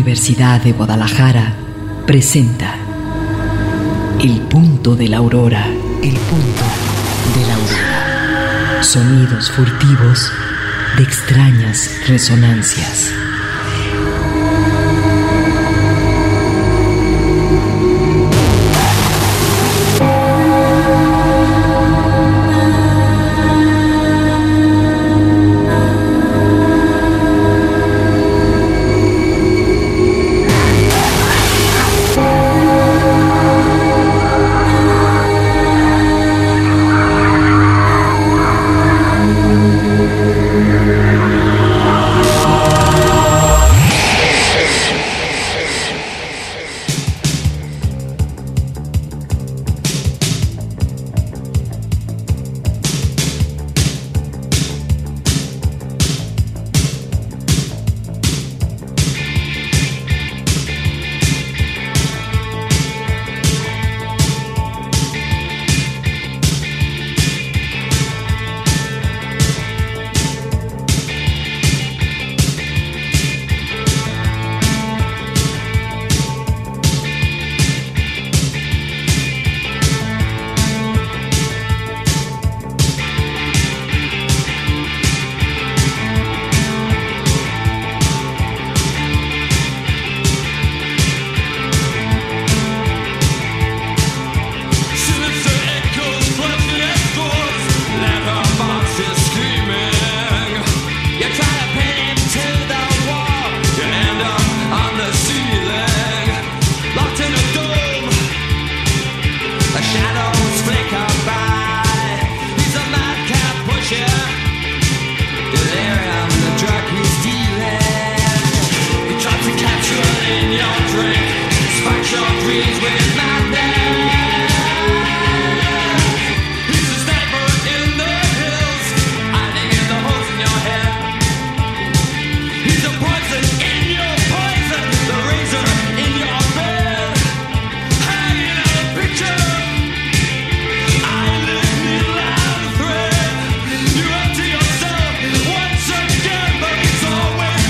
Universidad de Guadalajara presenta El punto de la aurora. El punto de la aurora. Sonidos furtivos de extrañas resonancias.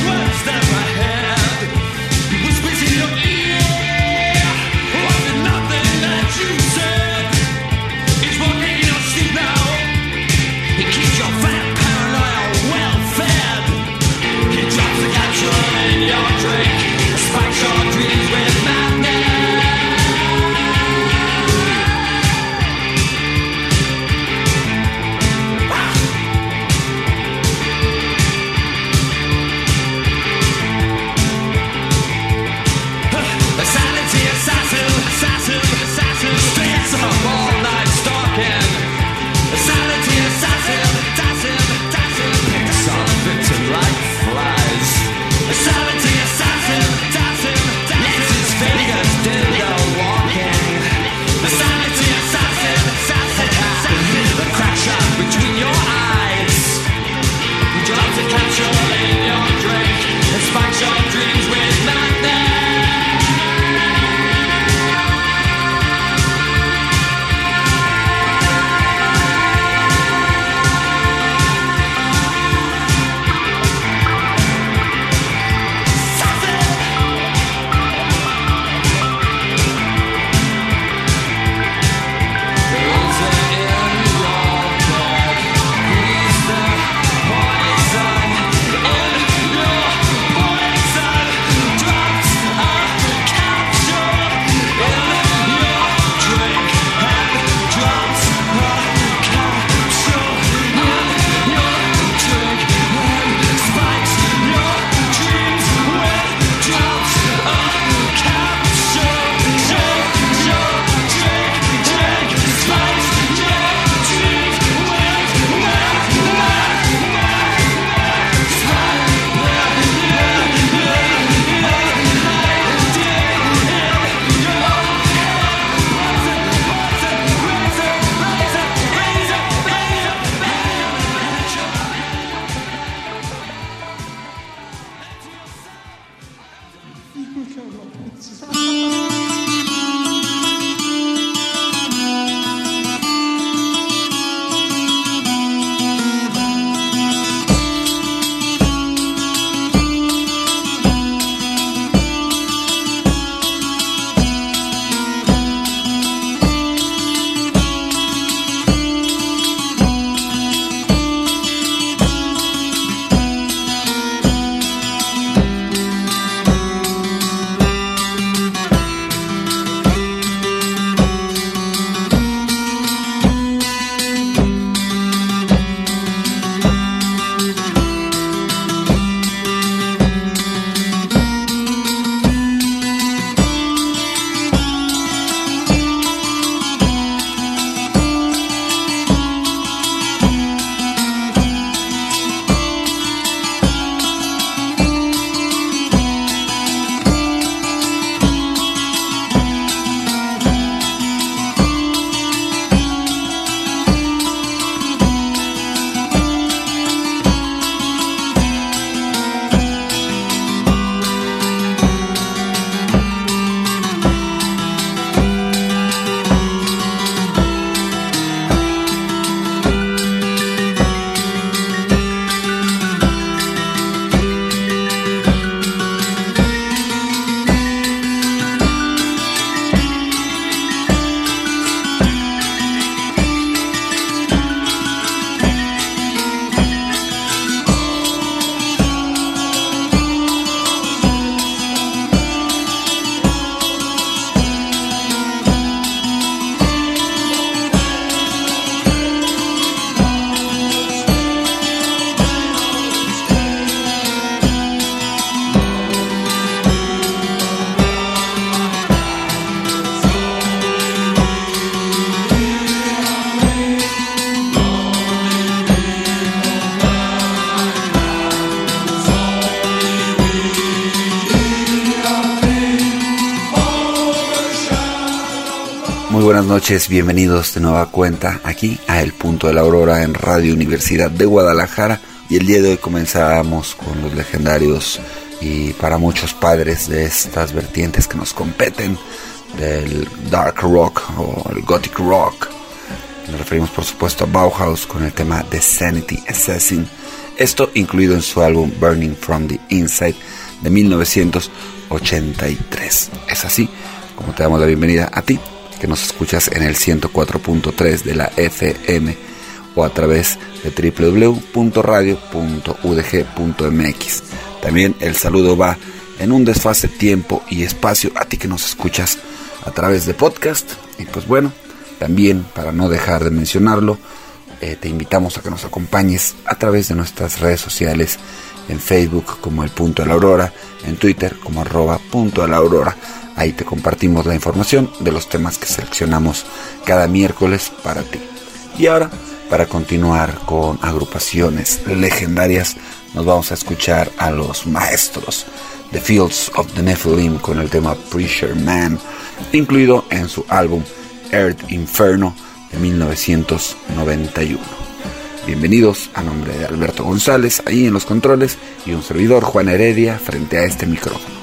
Nothing buenas noches, bienvenidos de nueva cuenta aquí a El Punto de la Aurora en Radio Universidad de Guadalajara. Y el día de hoy comenzamos con los legendarios y para muchos padres de estas vertientes que nos competen, del dark rock o el gothic rock. Nos referimos por supuesto a Bauhaus con el tema The Sanity Assassin, esto incluido en su álbum Burning from the Inside de 1983. Es así como te damos la bienvenida a ti que nos escuchas en el 104.3 de la FM o a través de www.radio.udg.mx. También el saludo va en un desfase tiempo y espacio a ti que nos escuchas a través de podcast. Y pues bueno, también para no dejar de mencionarlo, te invitamos a que nos acompañes a través de nuestras redes sociales, en Facebook como El Punto de la Aurora, en Twitter como @Punto de la Aurora. Ahí te compartimos la información de los temas que seleccionamos cada miércoles para ti. Y ahora, para continuar con agrupaciones legendarias, nos vamos a escuchar a los maestros The Fields of the Nephilim con el tema Preacher Man, incluido en su álbum Earth Inferno de 1991. Bienvenidos a nombre de Alberto González, ahí en los controles, y un servidor, Juan Heredia, frente a este micrófono.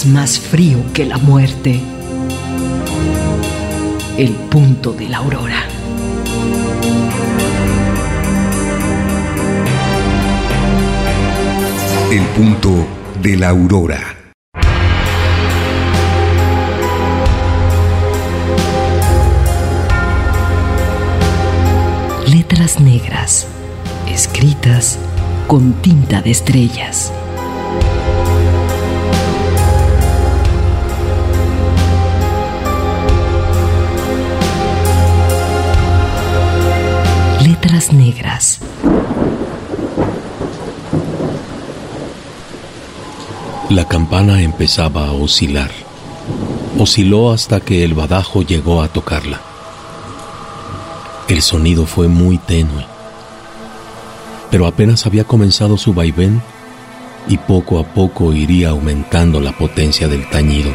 más frío que la muerte. El punto de la aurora. El punto de la aurora. Letras negras, escritas con tinta de estrellas. Letras negras. La campana empezaba a oscilar. Osciló hasta que el badajo llegó a tocarla. El sonido fue muy tenue, pero apenas había comenzado su vaivén y poco a poco iría aumentando la potencia del tañido.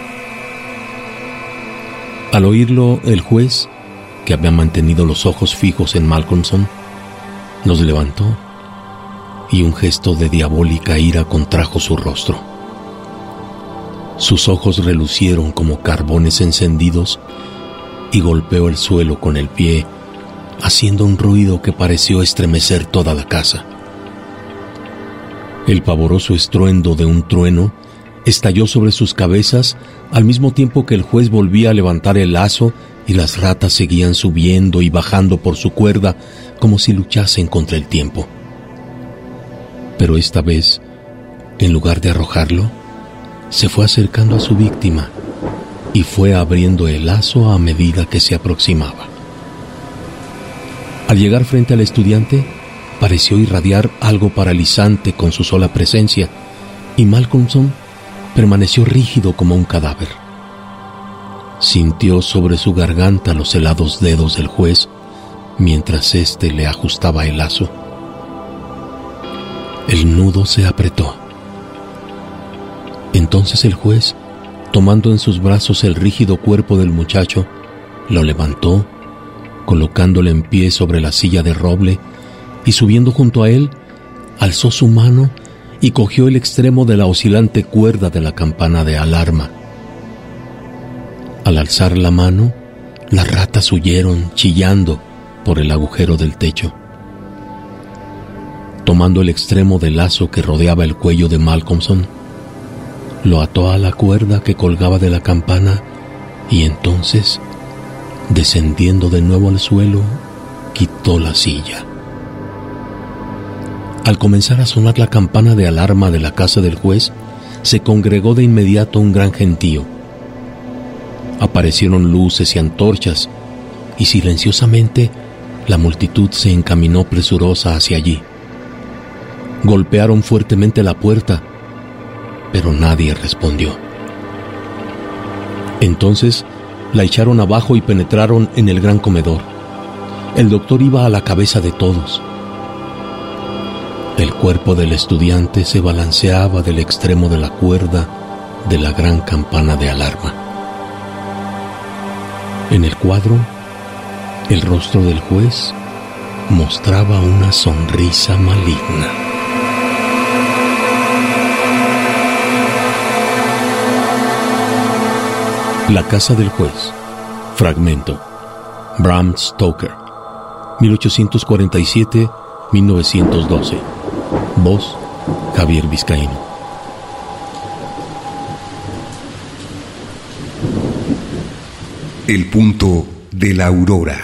Al oírlo, el juez, que había mantenido los ojos fijos en Malcolmson, los levantó y un gesto de diabólica ira contrajo su rostro. Sus ojos relucieron como carbones encendidos y golpeó el suelo con el pie, haciendo un ruido que pareció estremecer toda la casa. El pavoroso estruendo de un trueno estalló sobre sus cabezas al mismo tiempo que el juez volvía a levantar el lazo y las ratas seguían subiendo y bajando por su cuerda como si luchasen contra el tiempo. Pero esta vez, en lugar de arrojarlo, se fue acercando a su víctima y fue abriendo el lazo a medida que se aproximaba. Al llegar frente al estudiante, pareció irradiar algo paralizante con su sola presencia, y Malcolmson permaneció rígido como un cadáver. Sintió sobre su garganta los helados dedos del juez mientras éste le ajustaba el lazo. El nudo se apretó. Entonces el juez, tomando en sus brazos el rígido cuerpo del muchacho, lo levantó, colocándole en pie sobre la silla de roble, y subiendo junto a él, alzó su mano y cogió el extremo de la oscilante cuerda de la campana de alarma. Al alzar la mano, las ratas huyeron chillando por el agujero del techo. Tomando el extremo del lazo que rodeaba el cuello de Malcolmson, lo ató a la cuerda que colgaba de la campana y entonces, descendiendo de nuevo al suelo, quitó la silla. Al comenzar a sonar la campana de alarma de la casa del juez, se congregó de inmediato un gran gentío. Aparecieron luces y antorchas, y silenciosamente la multitud se encaminó presurosa hacia allí. Golpearon fuertemente la puerta, pero nadie respondió. Entonces la echaron abajo y penetraron en el gran comedor. El doctor iba a la cabeza de todos. El cuerpo del estudiante se balanceaba del extremo de la cuerda de la gran campana de alarma. En el cuadro, el rostro del juez mostraba una sonrisa maligna. La casa del juez. Fragmento. Bram Stoker. 1847-1912. Voz: Javier Vizcaíno. El punto de la aurora.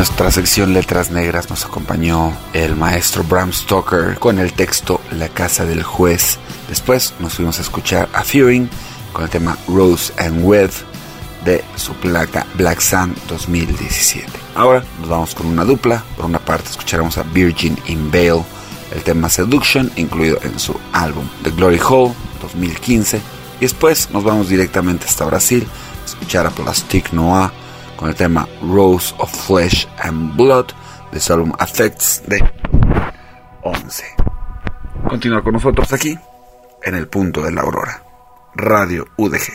nuestra sección Letras Negras nos acompañó el maestro Bram Stoker con el texto La casa del juez. Después nos fuimos a escuchar a Fearing con el tema Rose and Wed de su placa Black Sun 2017. Ahora nos vamos con una dupla. Por una parte escucharemos a Virgin in Veil, el tema Seduction, incluido en su álbum The Glory Hole 2015. Y después nos vamos directamente hasta Brasil a escuchar a Plastic Noir con el tema Rose of Flesh and Blood de su álbum Affects de 11. Continúa con nosotros aquí en el punto de la aurora, Radio UDG.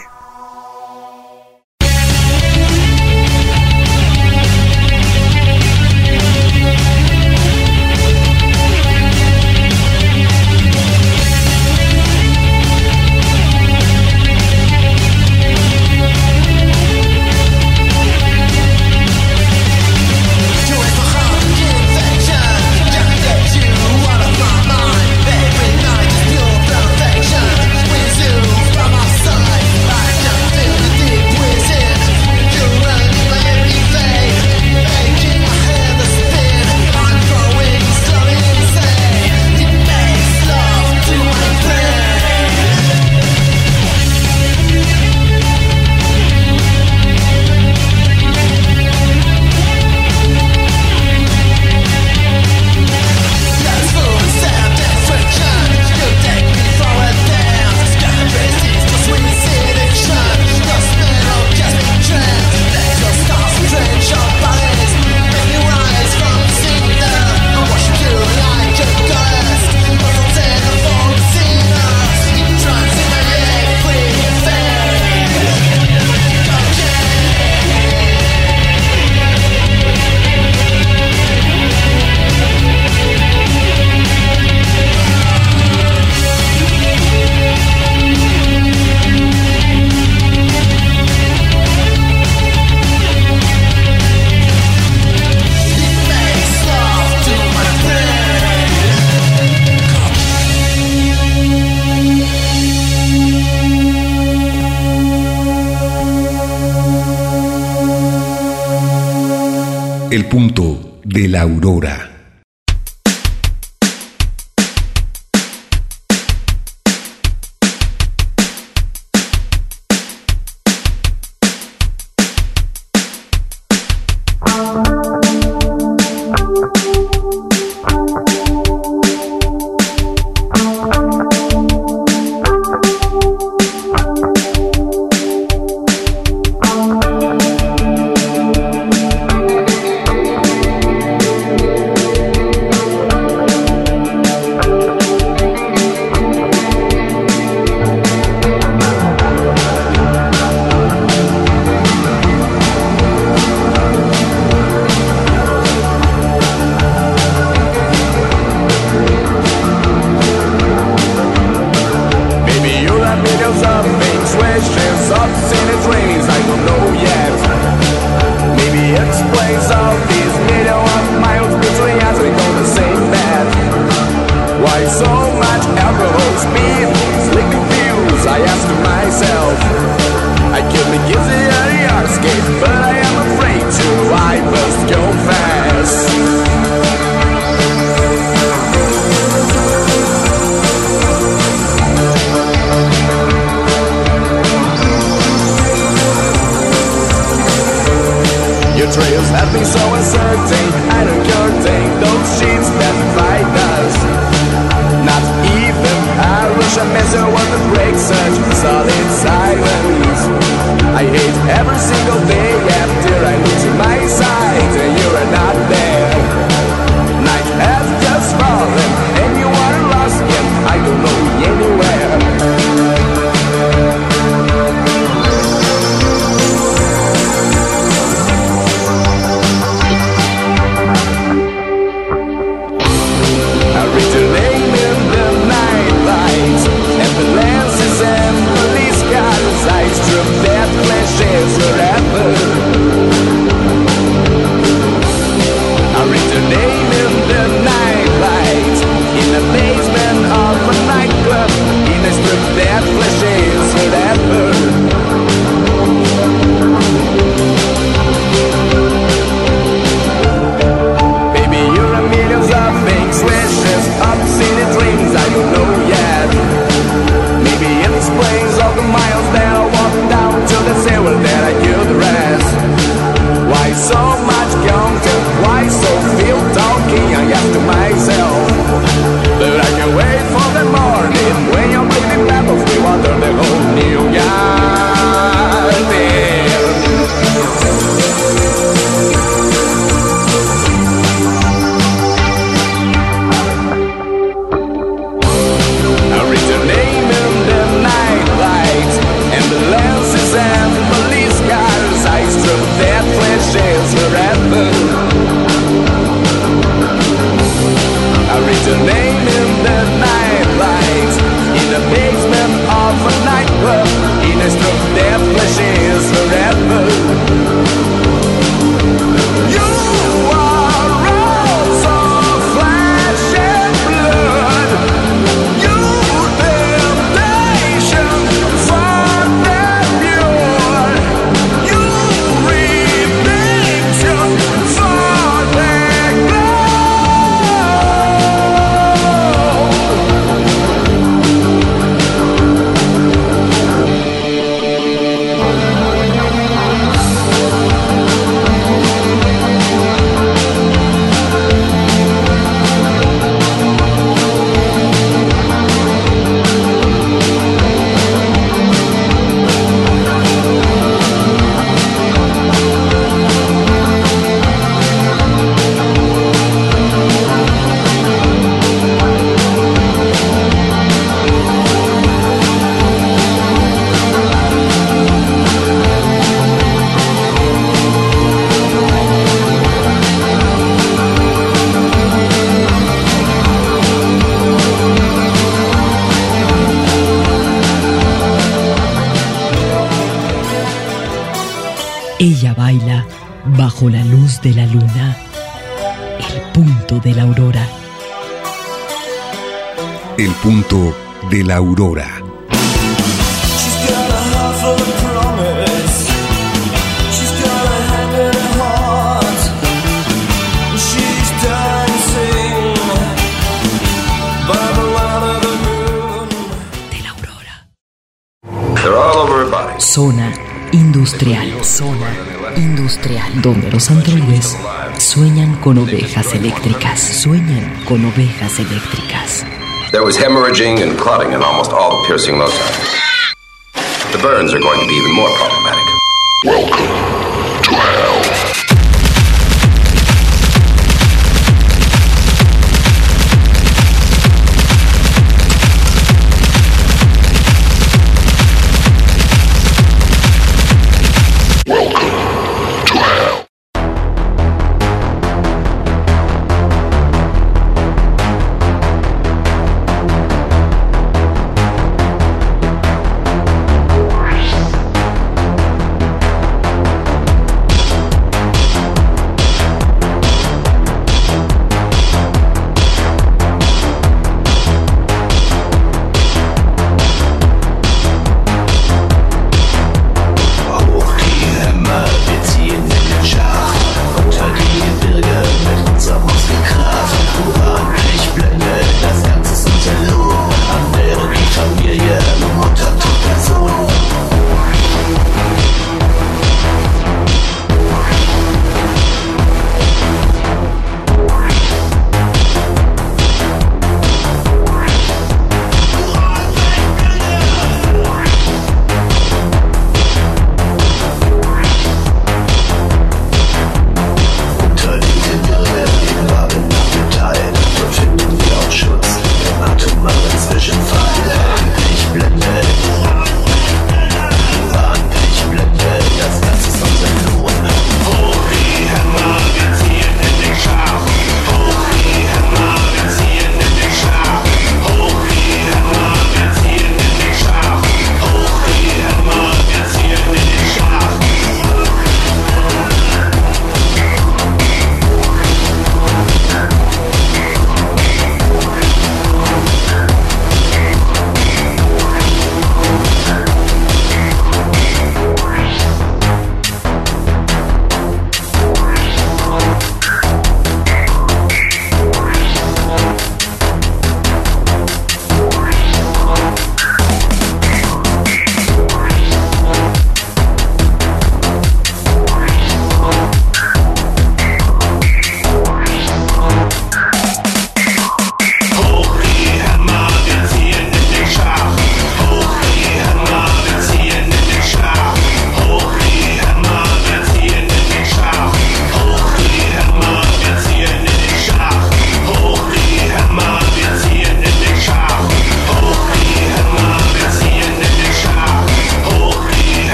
El punto de la aurora. Forever miles that I walked down to the sea, well, that I knew the rest. Why so much content? Why so few talking? I ask to myself, but I can wait for the morning when you're bleeding pebbles we water the whole new garden. I read your name in the night light, and the lenses and police cars. I struck their flashes forever. I read your name in the night light, in the basement of a nightclub. In a struck their flashes forever. You are also flesh and blood. You temptation for the pure. You redemption for the Ella baila bajo la luz de la luna, el punto de la aurora. El punto de la aurora. De la aurora. They're all over her body. Zona industrial. Zona industrial. Donde los androides sueñan con ovejas eléctricas. Sueñan con ovejas eléctricas. There was hemorrhaging and clotting in almost all the piercing loci. The burns are going to be even more problematic. Welcome to hell.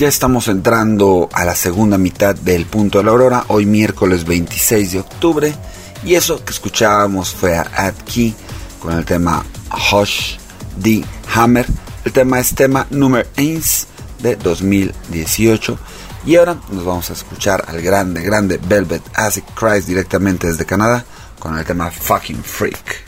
Ya estamos entrando a la segunda mitad del Punto de la Aurora, hoy miércoles 26 de octubre, y eso que escuchábamos fue a Ad Key con el tema Hush the Hammer. El tema es tema número 1 de 2018, y ahora nos vamos a escuchar al grande Velvet Acid Christ directamente desde Canadá con el tema Fucking Freak.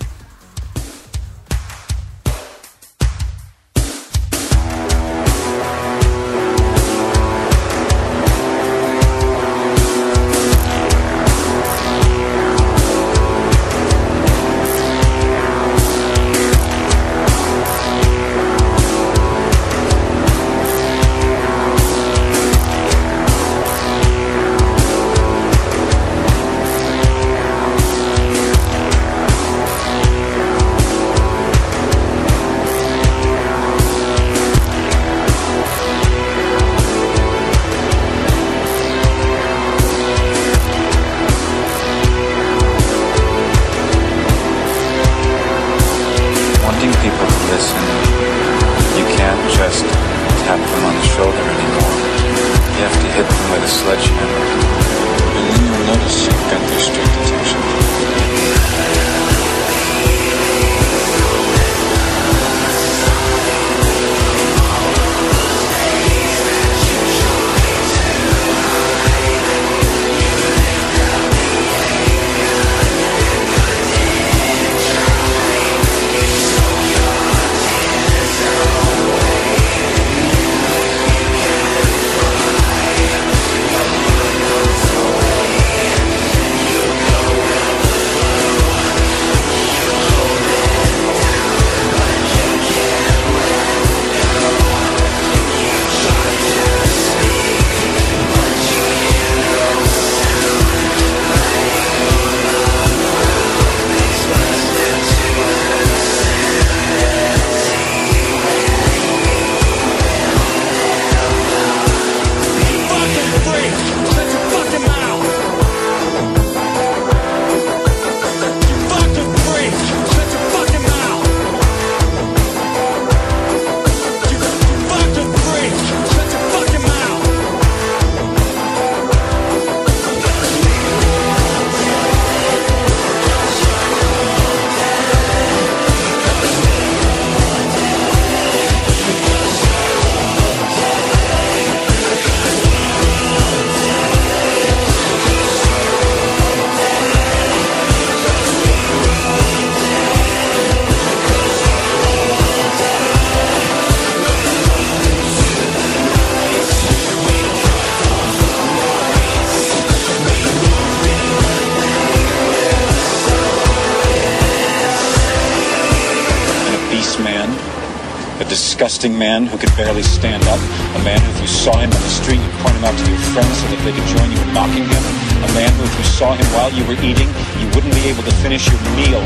Disgusting man who could barely stand up, a man who if you saw him on the street you'd point him out to your friends so that they could join you in mocking him, a man who if you saw him while you were eating you wouldn't be able to finish your meal.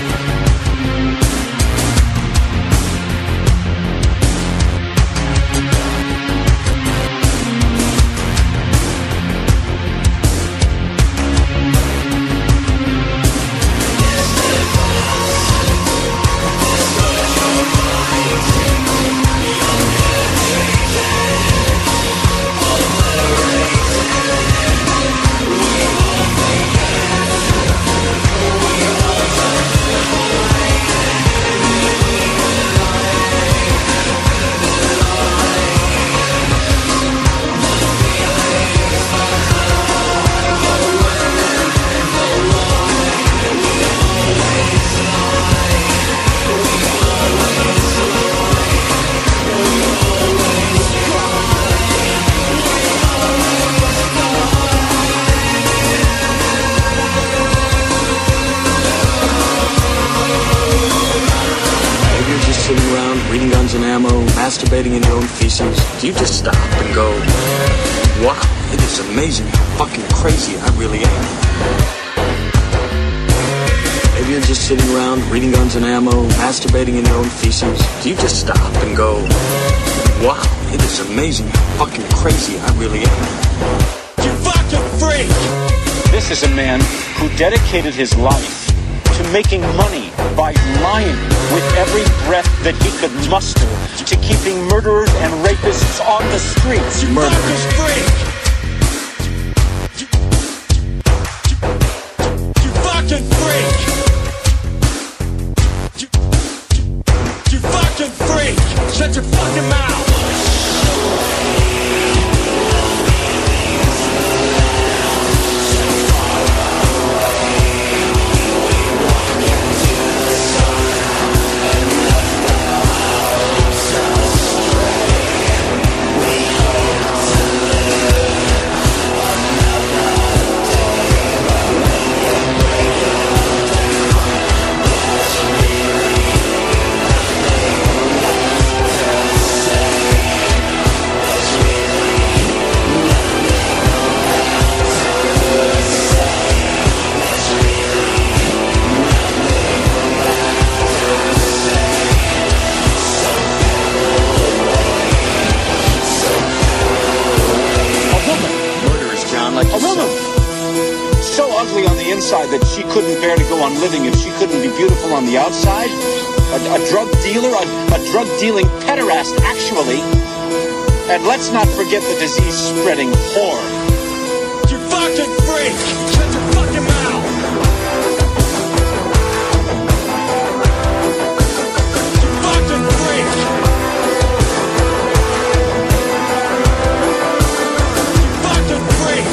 Masturbating in your own feces, do you just stop and go, wow, it is amazing how fucking crazy I really am? Maybe you're just sitting around reading Guns and Ammo, masturbating in your own feces, do you just stop and go, wow, it is amazing how fucking crazy I really am? You fucking freak! This is a man who dedicated his life to making money by lying with every breath that he could muster, to keeping murderers and rapists on the streets. Murderers. You fucking freak! You fucking freak! Shut your fucking mouth! That she couldn't bear to go on living if she couldn't be beautiful on the outside? A drug dealer, a drug-dealing pederast, actually. And let's not forget the disease-spreading whore. You fucking freak! Shut your fucking mouth! You fucking freak! You fucking freak!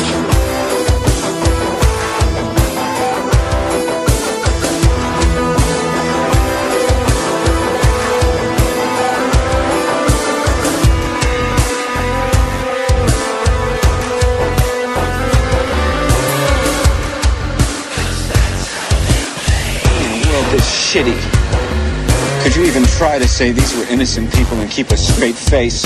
Shitty. Could you even try to say these were innocent people and keep a straight face?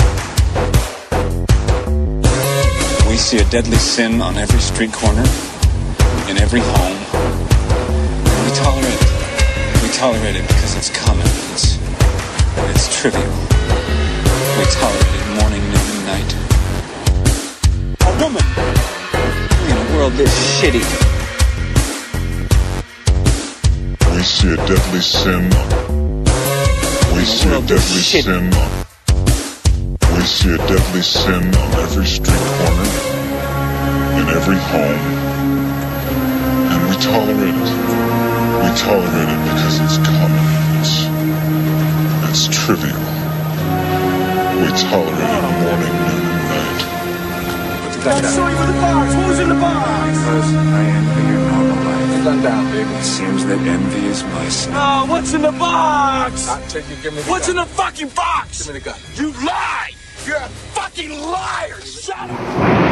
We see a deadly sin on every street corner, in every home, and we tolerate it. We tolerate it because it's common. It's trivial. We tolerate it morning, noon, and night. A woman in a world this shitty. We see a deadly sin. We see a deadly sin. We see a deadly sin on every street corner, in every home, and we tolerate it. We tolerate it because it's common. It's trivial. We tolerate it morning, noon, and night. Sorry for the box. What was in the box? Because I envy your normal life. Done down, baby. It seems that envy is my sin. Oh, what's in the box? I'll take you. Give me the What's gun. in the fucking box? Give me the gun. You lie! You're a fucking liar! Shut up!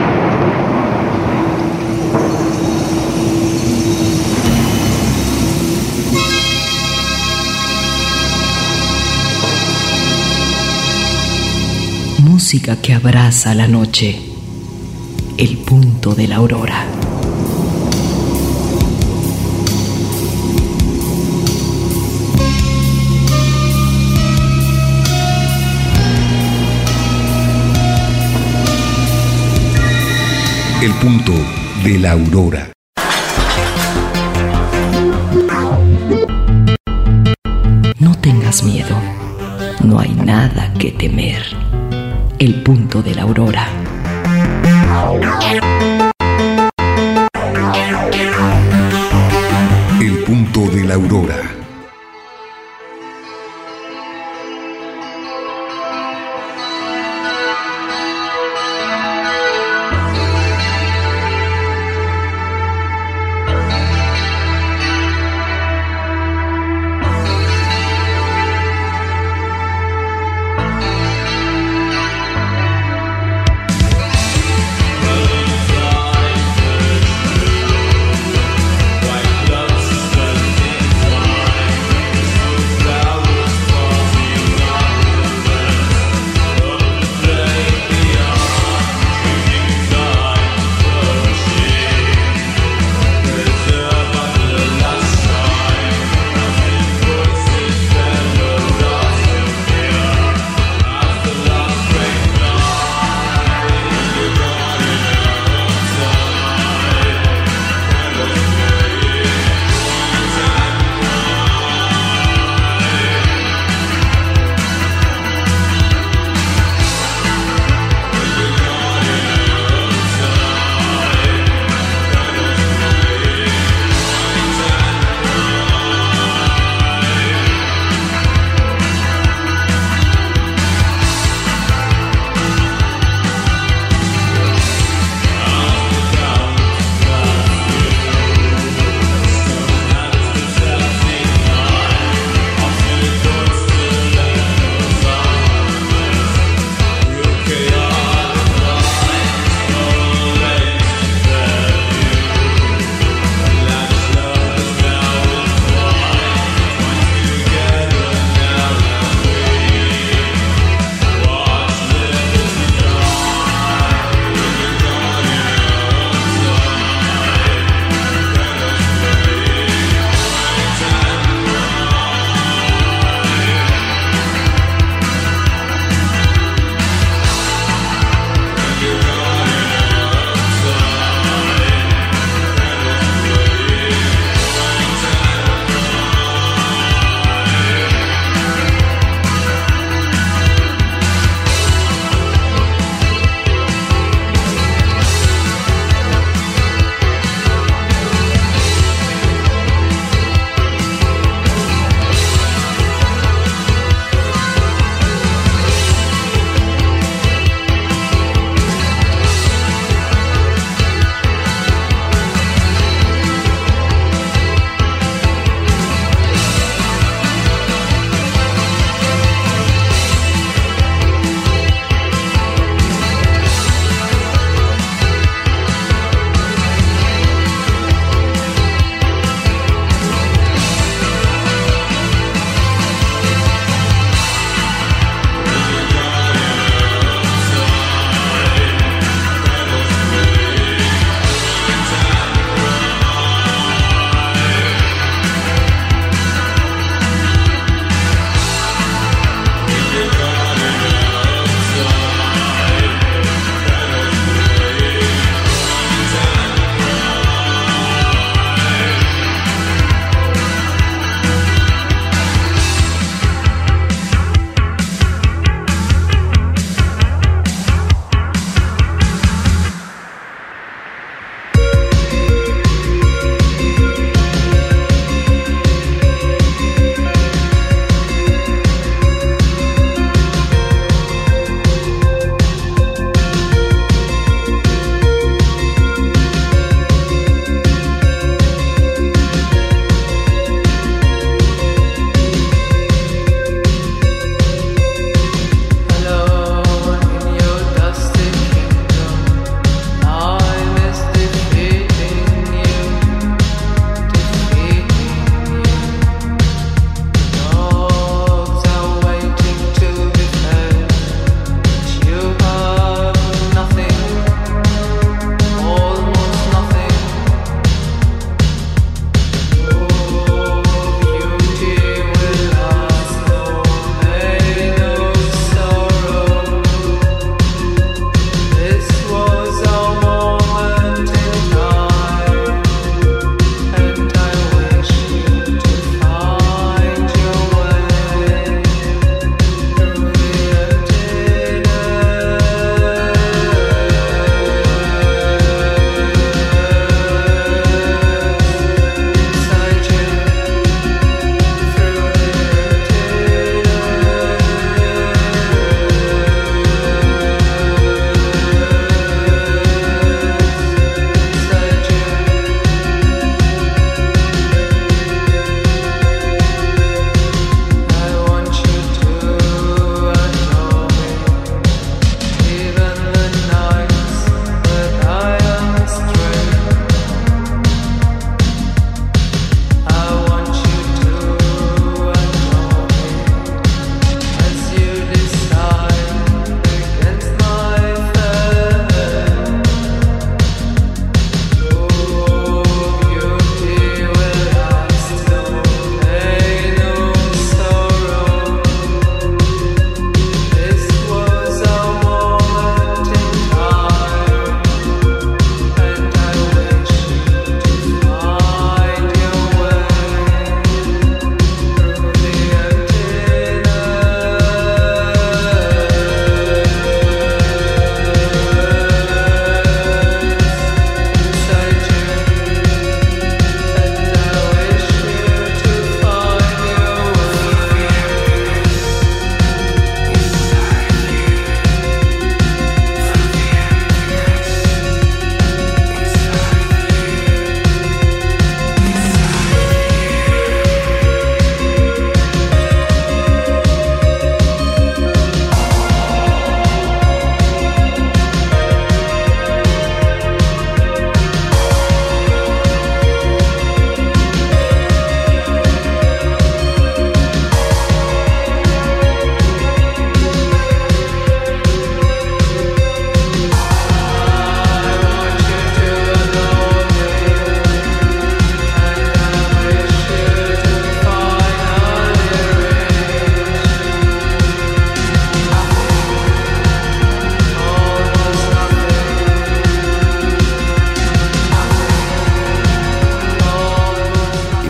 Música que abraza la noche. El punto de la aurora. El punto de la aurora. No tengas miedo. No hay nada que temer. El punto de la aurora. El punto de la aurora. White gloves,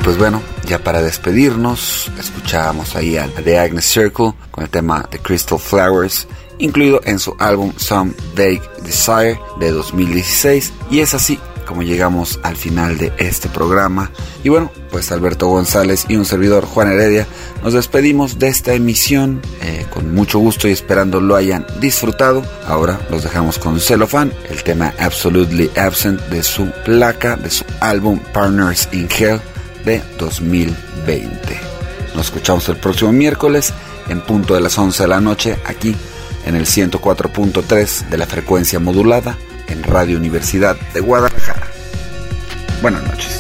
pues bueno, ya para despedirnos, escuchábamos ahí a The Agnes Circle con el tema The Crystal Flowers, incluido en su álbum Some Vague Desire de 2016. Y es así como llegamos al final de este programa. Y bueno, pues Alberto González y un servidor, Juan Heredia, nos despedimos de esta emisión con mucho gusto y esperando lo hayan disfrutado. Ahora los dejamos con Cellophane, el tema Absolutely Absent de su placa, de su álbum Partners in Hell de 2020. Nos escuchamos el próximo miércoles en punto de las 11 de la noche aquí en el 104.3 de la frecuencia modulada en Radio Universidad de Guadalajara. Buenas noches.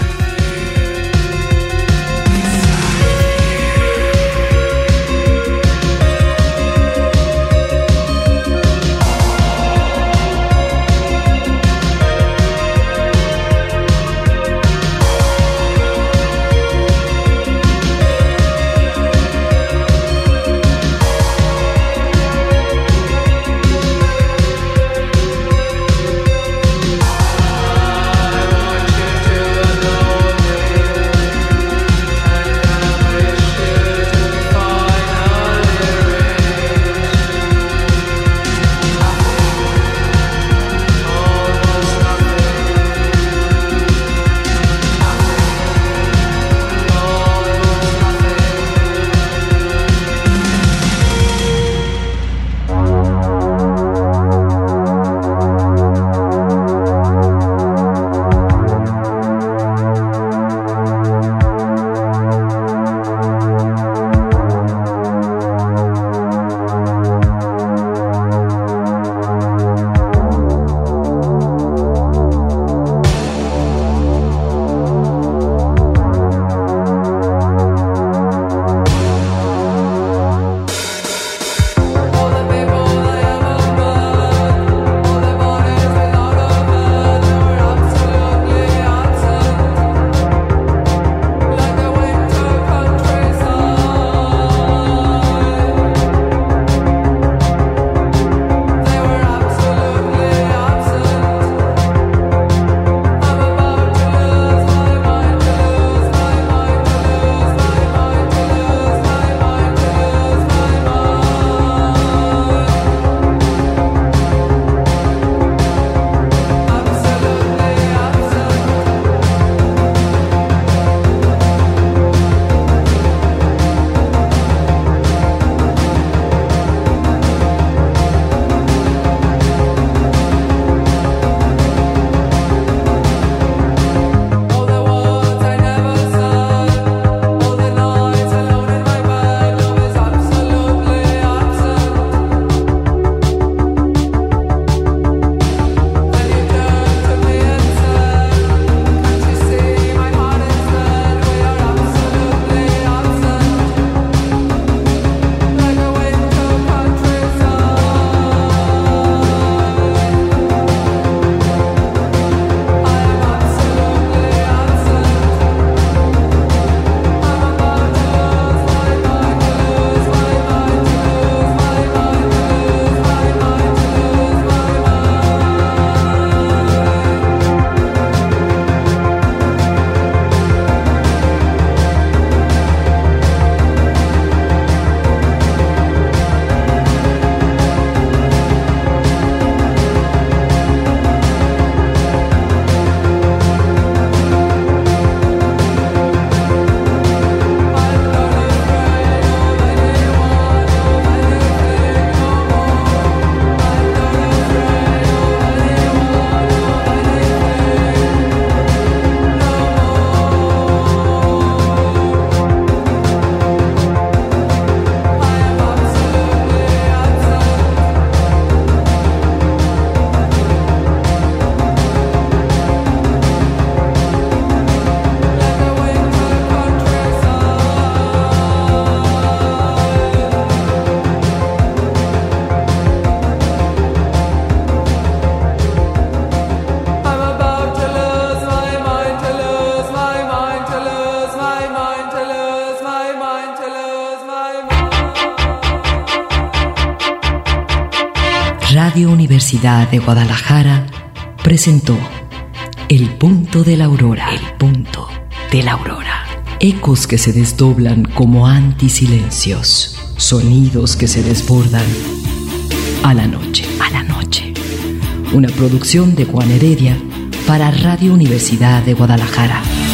Radio Universidad de Guadalajara presentó El Punto de la Aurora. El Punto de la aurora. Ecos que se desdoblan como antisilencios. Sonidos que se desbordan a la noche. A la noche. Una producción de Juan Heredia para Radio Universidad de Guadalajara.